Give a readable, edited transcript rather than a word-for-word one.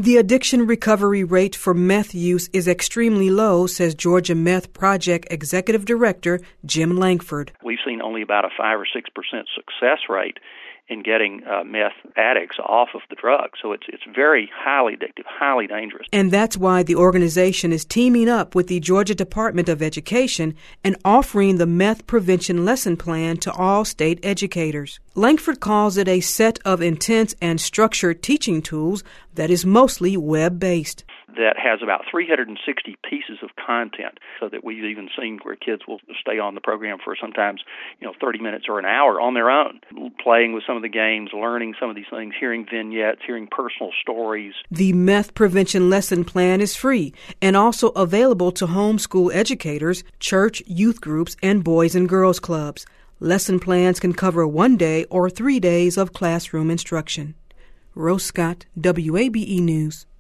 The addiction recovery rate for meth use is extremely low, says Georgia Meth Project Executive Director Jim Langford. We've seen only about a 5 or 6% success rate in getting meth addicts off of the drug. So it's very highly addictive, highly dangerous. And that's why the organization is teaming up with the Georgia Department of Education and offering the Meth Prevention Lesson Plan to all state educators. Langford calls it a set of intense and structured teaching tools that is mostly web-based. That has about 360 pieces of content, so that we've even seen where kids will stay on the program for sometimes 30 minutes or an hour on their own, playing with some of the games, learning some of these things, hearing vignettes, hearing personal stories. The Meth Prevention Lesson Plan is free and also available to homeschool educators, church, youth groups, and boys and girls clubs. Lesson plans can cover 1 day or 3 days of classroom instruction. Rose Scott, WABE News.